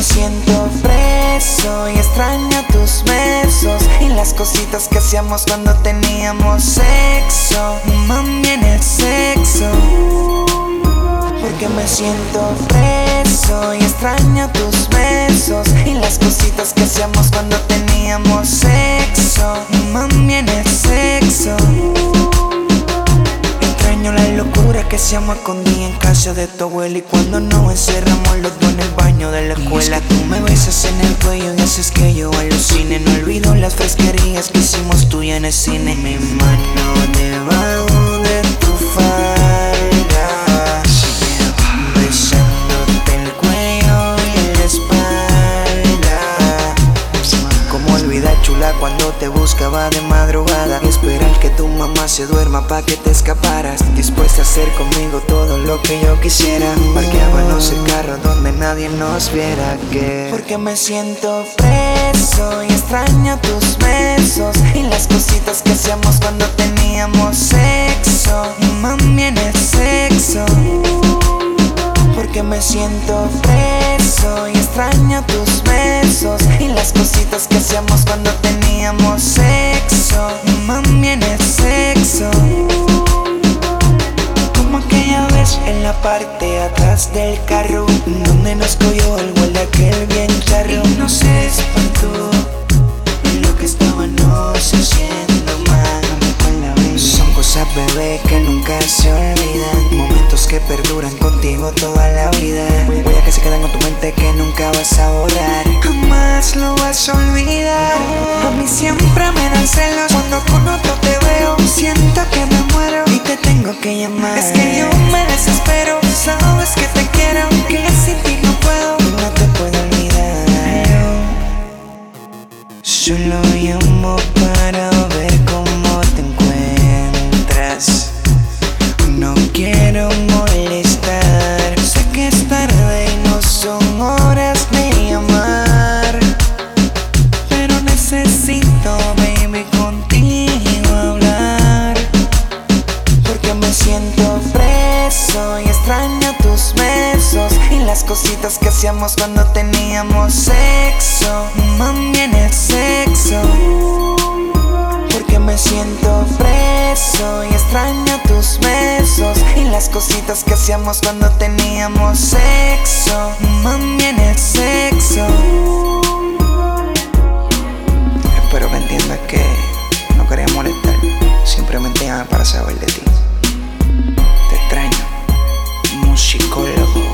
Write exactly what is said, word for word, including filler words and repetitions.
siento preso y extraño tus besos y las cositas que hacíamos cuando teníamos sexo. Mami, en el sexo. Porque me siento preso y extraño tus besos y las cositas que hacíamos cuando teníamos sexo. Mami, en el sexo. Extraño la locura que hacíamos escondida en casa de tu abuela y cuando nos encerramos los dos en el baño de la escuela. Es que tú me besas en el cuello y haces que yo alucine. No olvido las fresquerías que hicimos tú y en el cine. Mi mano debajo de tu falda, besándote el cuello y la espalda. Cómo olvidar, chula, cuando te buscaba de madrugada y esperar que tu mamá se duerma pa' que te escaparas, dispuesta a hacer conmigo todo lo que yo quisiera. Parqueábamos el carro donde nadie nos viera. Que porque me siento preso y extraño tus besos y las cositas que hacíamos cuando teníamos sexo. Mami, en el sexo. Porque me siento preso y extraño tus besos y las cositas que hacíamos cuando teníamos sexo. Mami, en el sexo. Como aquella vez en la parte de atrás del carro donde nos cogió el gol de aquel bien charro y no se espantó en lo que estábamos haciendo, mami, con la baby. Son cosas, bebé, que nunca se olvidan, momentos que perduran contigo toda la vida. Huellas que se quedan con tu mente que nunca vas a borrar, jamás lo vas a olvidar. A mí siempre me dan celos cuando con otro te veo, siento que me muero y te tengo que llamar. Es que yo me desespero, sabes que te quiero, que sin ti no puedo y no te puedo olvidar. Solo llamo para ver cómo te encuentras. No quiero molestar, sé que es tarde y no son horas de llamar, pero necesito, baby, contigo hablar. Porque me siento preso y extraño tus besos y las cositas que hacíamos cuando teníamos sexo. Mami, en el sexo. Porque me siento preso y extraño tus besos y las cositas que hacíamos cuando teníamos sexo. Mami, en el sexo. Espero que entiendas que no quería molestar, simplemente llamé para saber de ti. Te extraño, musicólogo.